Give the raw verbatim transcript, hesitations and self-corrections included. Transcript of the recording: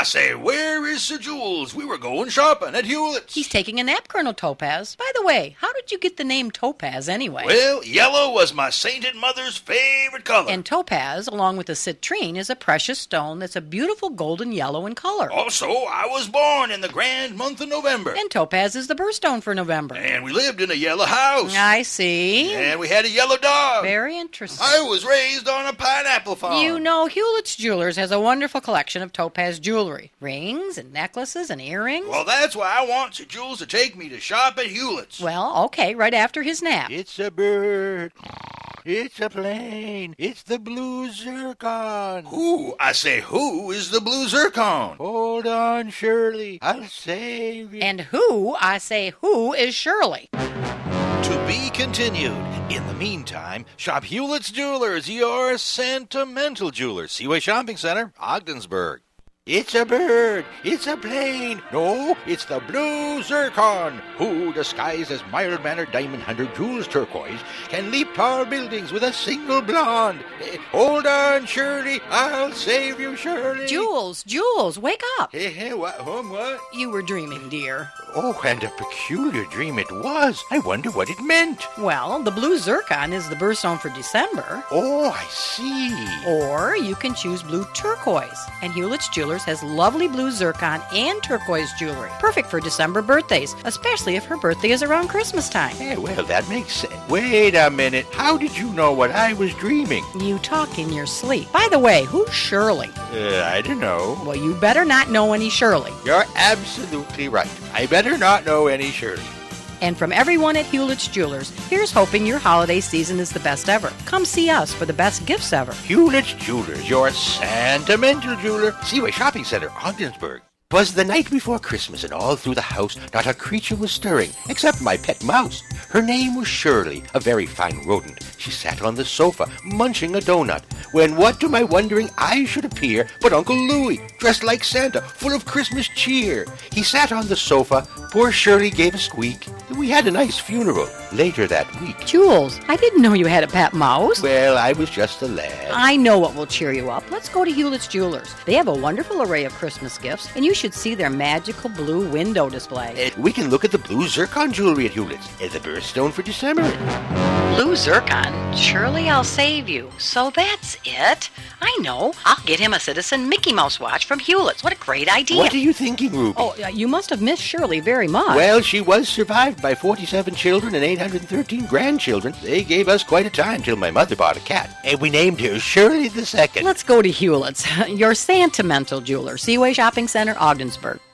I say, where is Sir Jules? We were going shopping at Hewlett's. He's taking a nap, Colonel Topaz. By the way, how did you get the name Topaz anyway? Well, yellow was my sainted mother's favorite color. And topaz, along with the citrine, is a precious stone that's a beautiful golden yellow in color. Also, I was born in the grand month of November. And topaz is the birthstone for November. And we lived in a yellow house. I see. And we had a yellow dog. Very interesting. I was raised on a pineapple farm. You know, Hewlett's Jewelers has a wonderful collection of topaz jewelry. Rings and necklaces and earrings. Well, that's why I want Sir Jules to take me to shop at Hewlett's. Well, okay, right after his nap. It's a bird. It's a plane. It's the blue zircon. Who? I say, who is the blue zircon? Hold on, Shirley. I'll save you. And who, I say, who is Shirley? To be continued. In the meantime, shop Hewlett's Jewelers, your sentimental jeweler. Seaway Shopping Center, Ogdensburg. It's a bird. It's a plane. No, it's the blue zircon, who, disguised as mild-mannered diamond hunter Jules Turquoise, can leap tall buildings with a single blonde. Eh, hold on, Shirley. I'll save you, Shirley. Jules, Jules, wake up. Hey, hey, what, home, what? You were dreaming, dear. Oh, and a peculiar dream it was. I wonder what it meant. Well, the blue zircon is the birthstone for December. Oh, I see. Or you can choose blue turquoise. And Hewlett's Jewelers has lovely blue zircon and turquoise jewelry. Perfect for December birthdays, especially if her birthday is around Christmas time. Yeah, well, that makes sense. Wait a minute. How did you know what I was dreaming? You talk in your sleep. By the way, who's Shirley? Uh, I don't know. Well, you better not know any Shirley. You're absolutely right. I better not know any Shirley. And from everyone at Hewlett's Jewelers, here's hoping your holiday season is the best ever. Come see us for the best gifts ever. Hewlett's Jewelers, your sentimental jeweler. Seaway Shopping Center, Ogdensburg. 'Twas the night before Christmas, and all through the house not a creature was stirring, except my pet mouse. Her name was Shirley, a very fine rodent. She sat on the sofa, munching a donut, when what to my wondering eyes should appear but Uncle Louie, dressed like Santa, full of Christmas cheer. He sat on the sofa, poor Shirley gave a squeak, and we had a nice funeral later that week. Jules, I didn't know you had a pet mouse. Well, I was just a lad. I know what will cheer you up. Let's go to Hewlett's Jewelers. They have a wonderful array of Christmas gifts, and you should see their magical blue window display. Uh, we can look at the blue zircon jewelry at Hewlett's, uh, the birthstone for December. Blue zircon? Surely I'll save you. So that's it? I know. I'll get him a Citizen Mickey Mouse watch from Hewlett's. What a great idea. What are you thinking, Ruby? Oh, uh, you must have missed Shirley very much. Well, she was survived by forty-seven children and eight hundred thirteen grandchildren. They gave us quite a time till my mother bought a cat, and we named her Shirley the Second. Let's go to Hewlett's, your sentimental jeweler, Seaway Shopping Center, Ogdensburg.